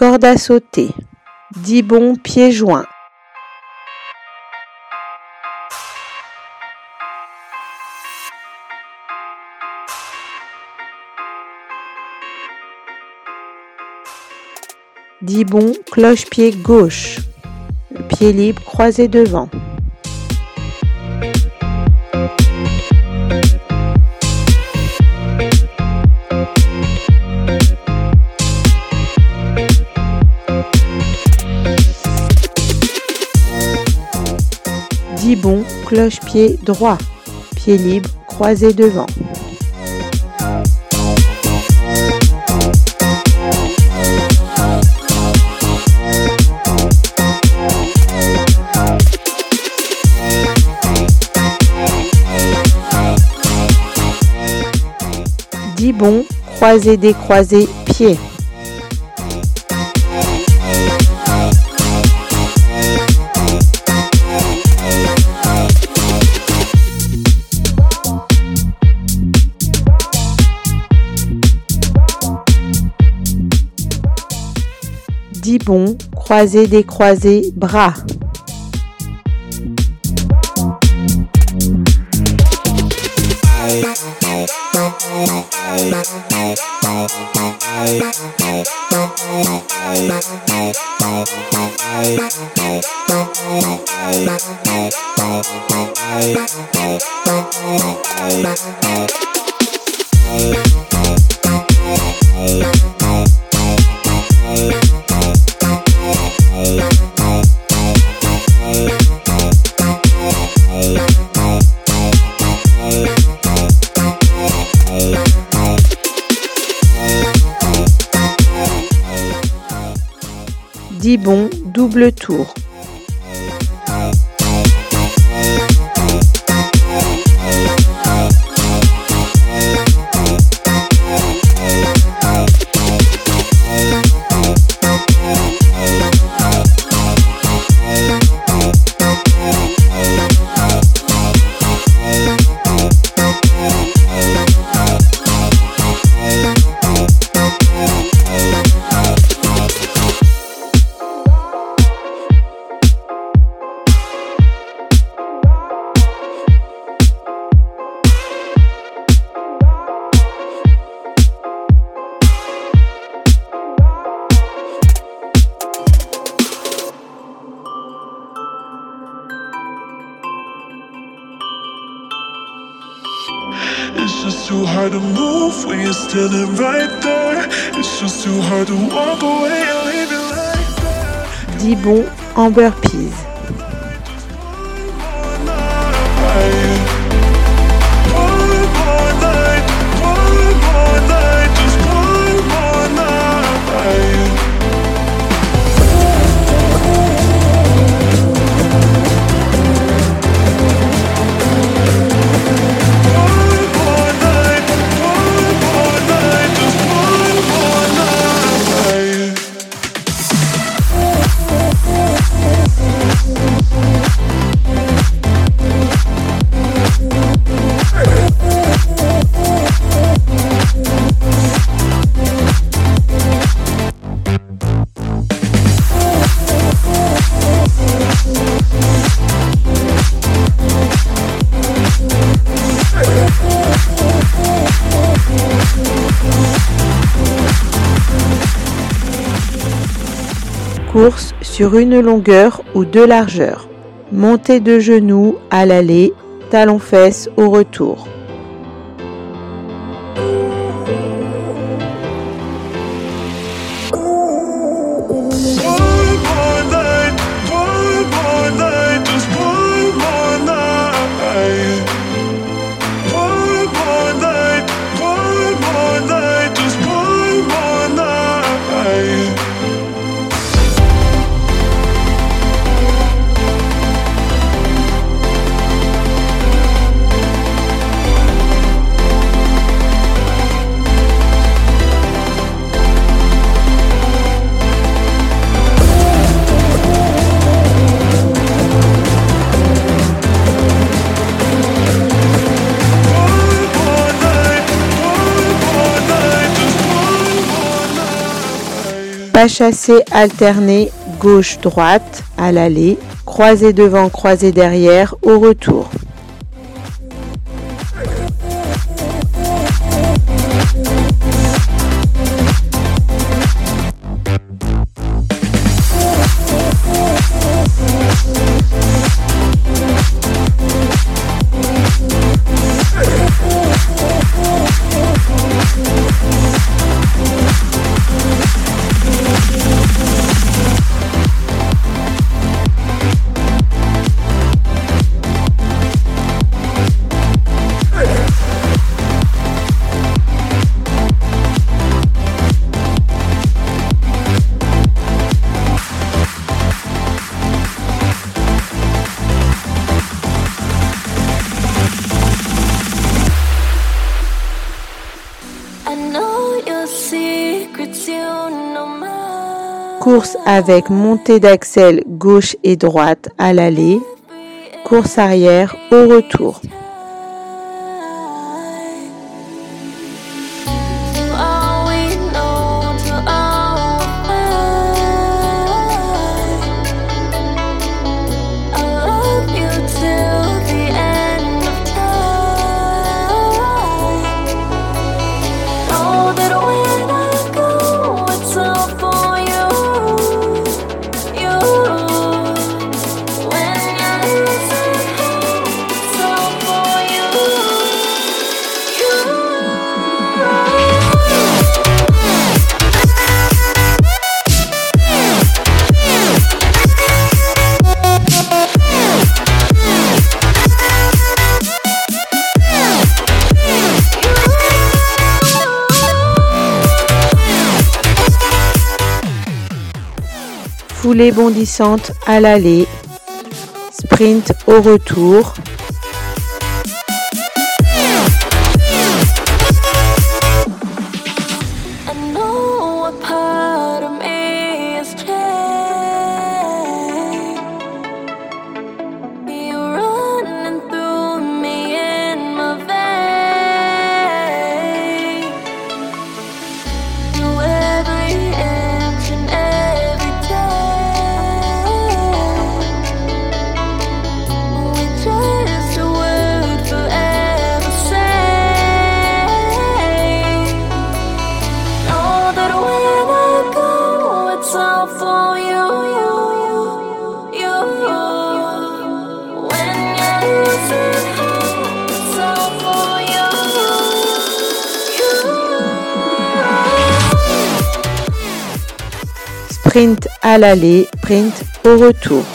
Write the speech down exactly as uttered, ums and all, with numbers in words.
corde à sauter, dix bons pieds joints. dix bons cloche-pied gauche, le pied libre croisé devant. dix bons cloche-pied droit, pied libre croisé devant. dix bons croisés décroisés pieds. dix bons croisés décroisés bras. dix bons double tour. It's just too hard to move when you're standing right there. It's just too hard to walk away and leave it like that. dix bons en burpees. Course sur une longueur ou deux largeurs. Montée de genoux à l'aller, talons-fesses au retour. Pas chassé alterné gauche-droite à l'aller, croisé devant, croisé derrière au retour. Course avec montée d'axel gauche et droite à l'aller, course arrière au retour. Foulée bondissante à l'aller, sprint au retour. Sprint à l'aller, sprint au retour.